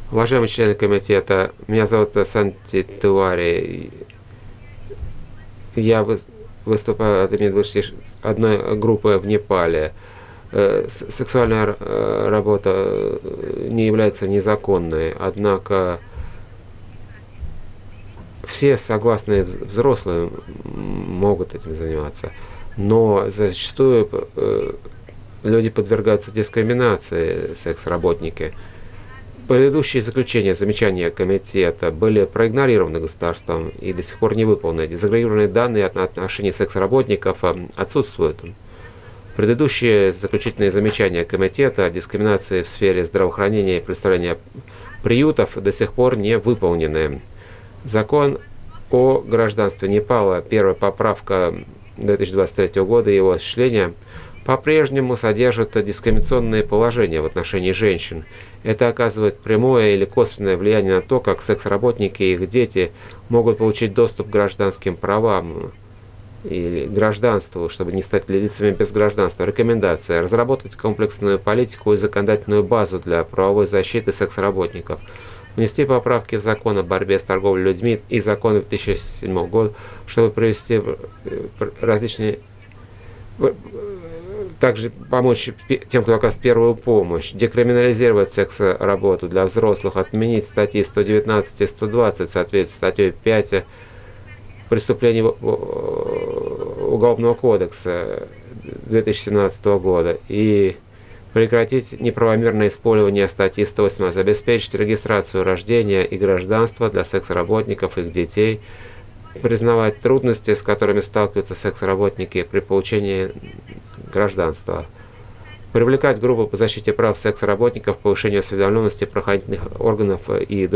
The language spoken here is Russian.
Уважаемые члены комитета, меня зовут Санти Туари. Я выступаю от имени 21 группы в Непале. Сексуальная работа не является незаконной, однако все согласные взрослые могут этим заниматься. Но зачастую люди подвергаются дискриминации, секс-работники. Предыдущие заключения, замечания комитета были проигнорированы государством и до сих пор не выполнены. Дезагрегированные данные отношении секс-работников отсутствуют. Предыдущие заключительные замечания комитета о дискриминации в сфере здравоохранения и предоставления приютов до сих пор не выполнены. Закон о гражданстве Непала, первая поправка 2023 года и его осуществление по-прежнему содержит дискриминационные положения в отношении женщин. Это оказывает прямое или косвенное влияние на то, как секс-работники и их дети могут получить доступ к гражданским правам или гражданству, чтобы не стать лицами без гражданства. Рекомендация: разработать комплексную политику и законодательную базу для правовой защиты секс-работников, внести поправки в закон о борьбе с торговлей людьми и закон 2007 года, чтобы провести различные также помочь тем, кто оказывает первую помощь, декриминализировать секс-работу для взрослых, отменить статьи 119 и 120 в соответствии с статьей 5 преступлений Уголовного кодекса 2017 года и прекратить неправомерное использование статьи 118, обеспечить регистрацию рождения и гражданства для секс-работников и их детей, признавать трудности, с которыми сталкиваются секс-работники при получении гражданства, привлекать группы по защите прав секс-работников, повышению осведомленности правоохранительных органов и